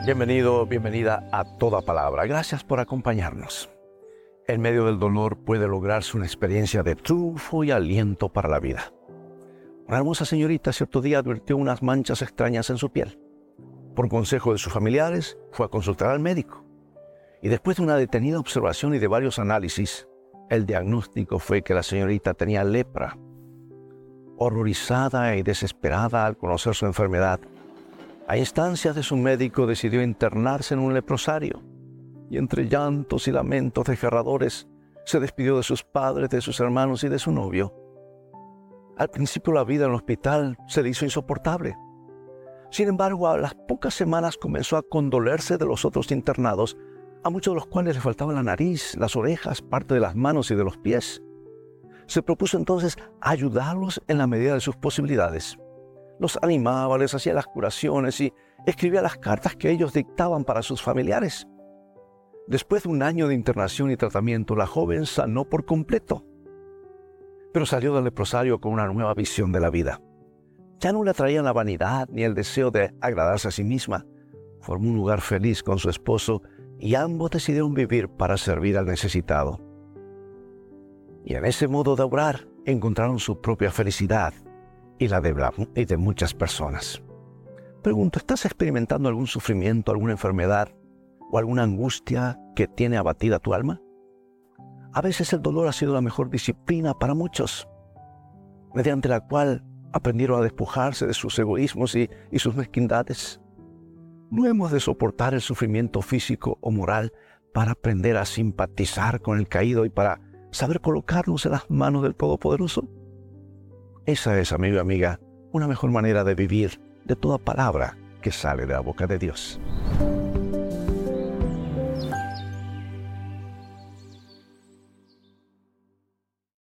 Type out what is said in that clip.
Bienvenido, bienvenida a Toda Palabra. Gracias por acompañarnos. En medio del dolor puede lograrse una experiencia de triunfo y aliento para la vida. Una hermosa señorita cierto día advirtió unas manchas extrañas en su piel. Por consejo de sus familiares, fue a consultar al médico. Y después de una detenida observación y de varios análisis, el diagnóstico fue que la señorita tenía lepra. Horrorizada y desesperada al conocer su enfermedad, a instancias de su médico decidió internarse en un leprosario y entre llantos y lamentos desgarradores se despidió de sus padres, de sus hermanos y de su novio. Al principio la vida en el hospital se le hizo insoportable. Sin embargo, a las pocas semanas comenzó a condolerse de los otros internados, a muchos de los cuales les faltaba la nariz, las orejas, parte de las manos y de los pies. Se propuso entonces ayudarlos en la medida de sus posibilidades. Los animaba, les hacía las curaciones y escribía las cartas que ellos dictaban para sus familiares. Después de un año de internación y tratamiento, la joven sanó por completo. Pero salió del leprosario con una nueva visión de la vida. Ya no le atraían la vanidad ni el deseo de agradarse a sí misma. Formó un lugar feliz con su esposo y ambos decidieron vivir para servir al necesitado. Y en ese modo de obrar encontraron su propia felicidad y la de muchas personas. Pregunto, ¿estás experimentando algún sufrimiento, alguna enfermedad o alguna angustia que tiene abatida tu alma? A veces el dolor ha sido la mejor disciplina para muchos, mediante la cual aprendieron a despojarse de sus egoísmos y sus mezquindades. No hemos de soportar el sufrimiento físico o moral para aprender a simpatizar con el caído y para saber colocarnos en las manos del Todopoderoso. Esa es, amigo y amiga, una mejor manera de vivir de toda palabra que sale de la boca de Dios.